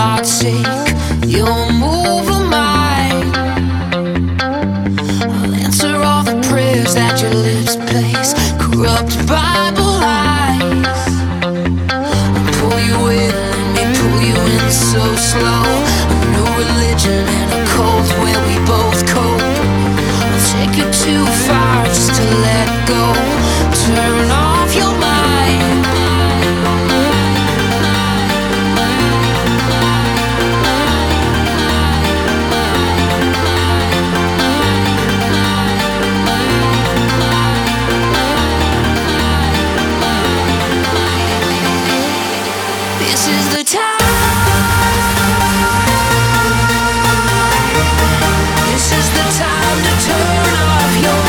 heartache, you'll move a mind. I'll answer all the prayers that your lips place, corrupt Bible lies. I'll pull you in, let me pull you in so slow. A new religion and a cult where we both cope. I'll take you too far just to let go. Turn off your mind. This is the time. This is the time to turn off your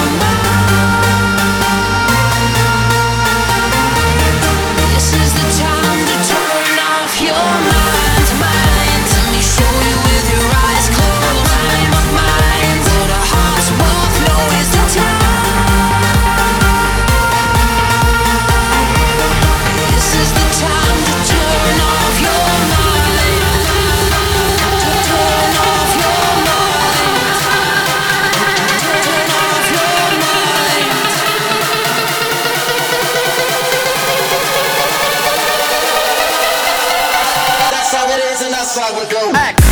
mind. This is the time to turn off your mind. Let me show you with your eyes closed. Time of mind that our hearts both know is the time. This is the time to turn off your mind. To turn off your mind. Turn off your mind. That's how it is and that's how it goes. Act.